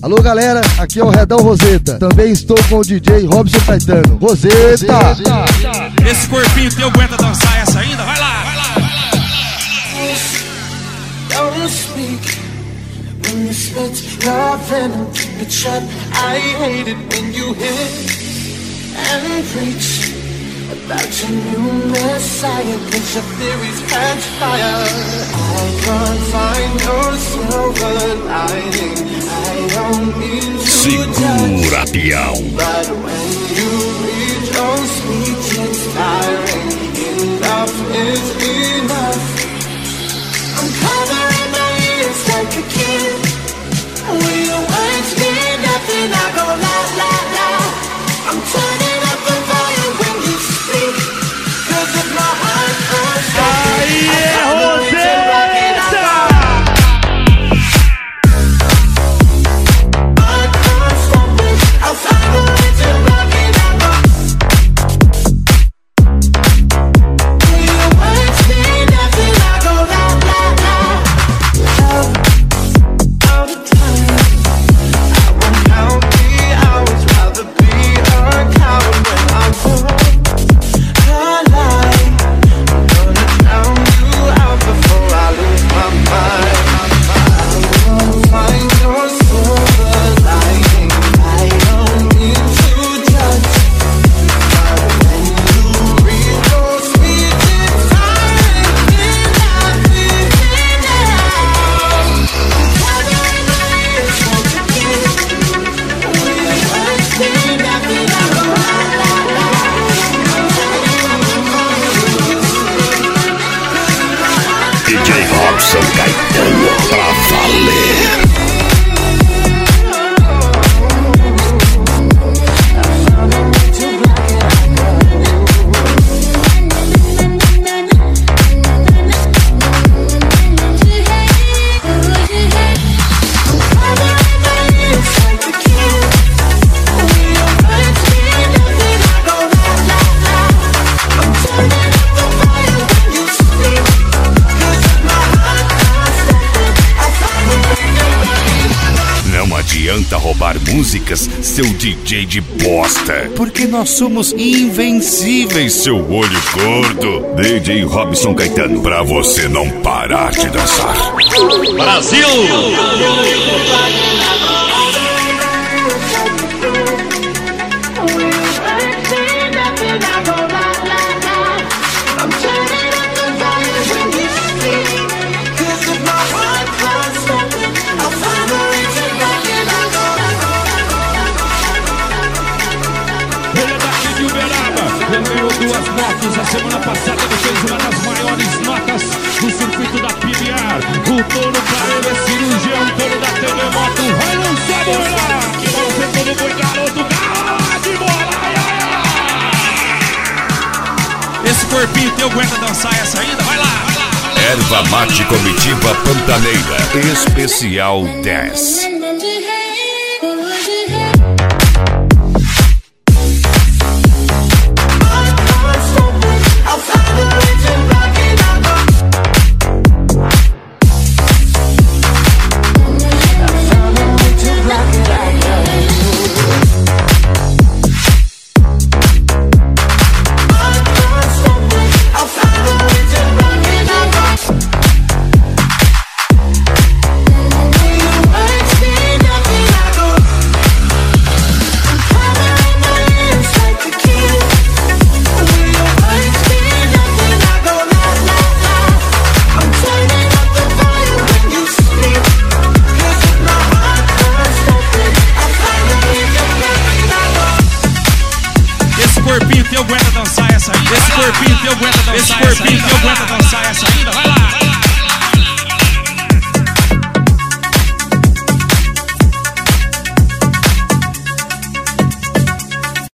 Alô galera, aqui é o Redão Roseta. Também estou com o DJ Robson Caetano. Roseta! Esse corpinho teu aguenta dançar essa ainda? Vai lá, vai lá, vai lá. Don't speak when you spit your venom, keep it shut. I hate it when you hit and preach about your new messiah, cause your theories catch fire. I can't find your silver lining. I don't mean to Segura, peão. but when you read your speech, it's tiring. Enough is enough. I'm covering my ears like a kid. When your words mean nothing, I go la la la. I'm turning up the volume when you speak, cause if my heart goes Aí é Roseta! I'll find a way to rock it out. When your words mean nothing, I go la la la. Out of time, I won't count the hours. Rather be a coward when I'm full. I lie. I'm gonna drown you out before I lose my mind. I won't find your silver lining. I don't mean to judge, but when you read your speech, it's tiring. Enough is enough. Covering my ears like a kid. When your words mean nothing, I go la la la. I'm turning up the volume. DJ Robson Caetano pra valer. Não adianta roubar músicas, seu DJ de bosta, porque nós somos invencíveis, seu olho gordo. DJ Robson Caetano, pra você não parar de dançar. Brasil! Ele é daqui de Uberaba, ele ganhou 2 motos. A semana passada ele fez uma das maiores notas do circuito da PBR. O dono pra ele é cirurgião, dono da TV Moto. Vai lançar bola! Você todo boi garoto, gala de bola! Esse corpinho teu aguenta dançar essa ainda? Vai lá, vai lá, vai lá. Erva Mate Comitiva Pantaneira, especial 10. Esse corpinho teu aguenta dançar essa ainda? Vai lá.